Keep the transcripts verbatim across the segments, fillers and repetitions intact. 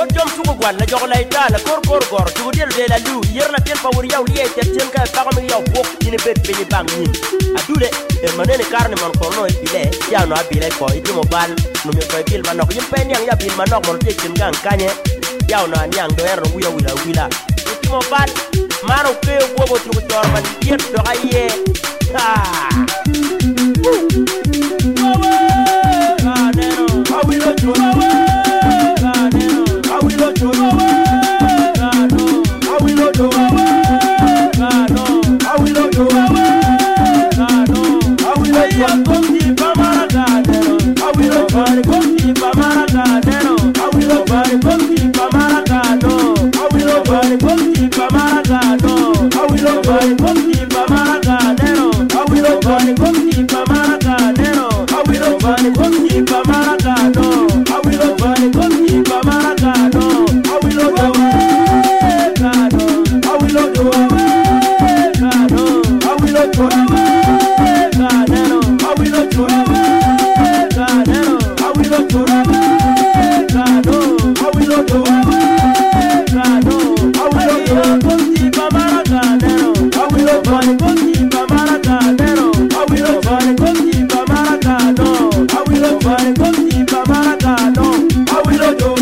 jom sugo gwan la jogo la itala kor kor kor tu del de la lu yer na tel power yaw liye te tem ka pa ko mi yaw bok ni bet be ni bang ni adule e manene karne man ko no e bile ya no abile ko e mo bal no mi ko bil manok yim pen yang ya bil manok mon te tem gang kanye yaw no anyang do er wu ya wila wila e mo bal maro pe wo bo tu tor man yer do aye ha I will not do away. I will not do away. I will not do away. I will not do away. I will not come deep Amaragano. I will not come deep Amaragano. I will not come deep Amaragano. I will not come deep Amaragano. I will not come deep Amaragano. I will not come deep Amaragano. I will not come deep Amaragano. I will not come deep Amaragano. I will not do away, Gano. I will not do away, Gano. I will not do away, Gano. I will not do away, Gano. I will not do away, Gano. I will not do away, Gano. I will not come deep Amaragano. I will not come deep Amaragano. I will not come deep Amaragano. I will not come deep Amaragano. I will not do.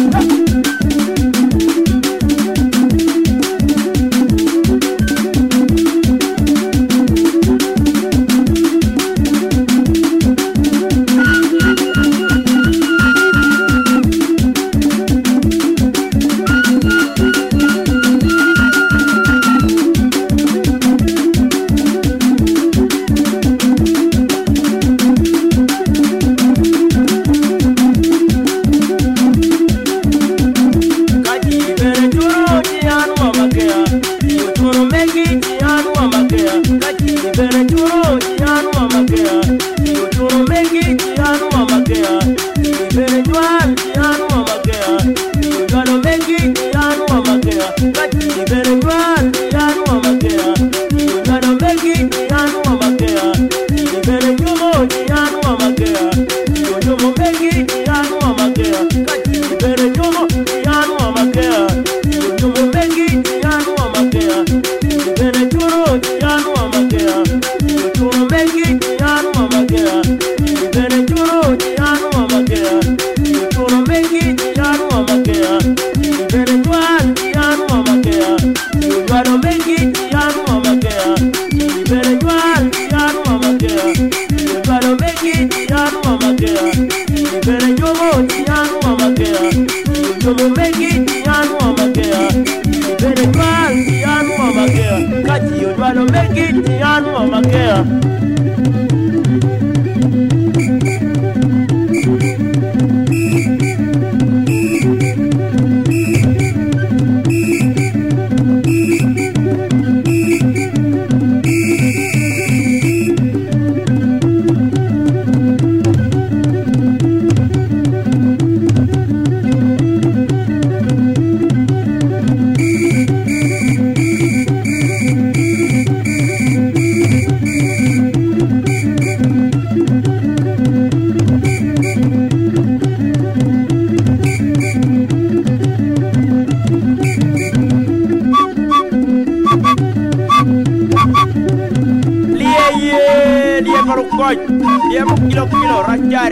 Dia mau kilo-kilo rajar.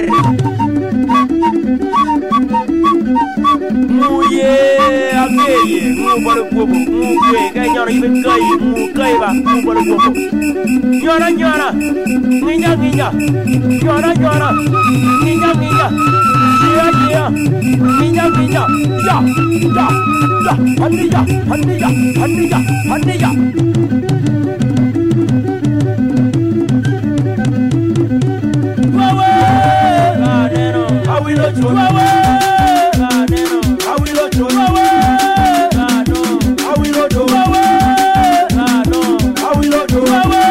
Muye ageye, mu baru bobo, mu kue, kaya nyara ibe kaya, mu kaya ba, mu baru bobo. Nyara nyara, nginya nginya, nyara nyara, nginya nginya, dia dia, nginya nginya, ya ya ya, haniya haniya haniya haniya. I will not throw away. I will not throw away. I will not throw away. I will not throw away.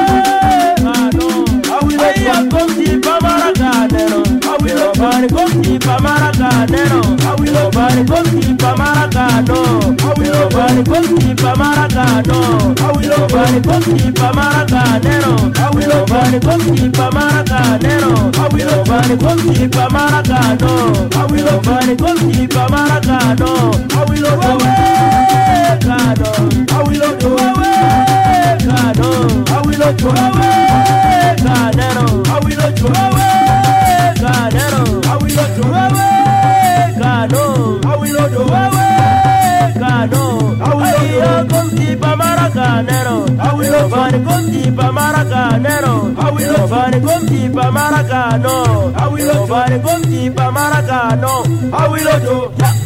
I will not come deep Amaragano. I will not come deep Amaragano. I will not come deep Amaragano. I will not come deep Amaragano. I will not come deep Amaragano. I will not come deep Amaragano. I will not come deep Amaragano. I will not come deep Amaragano. I will Maracanero, nobody go keep a Maracano. I will nobody go keep a Maracano. I will do.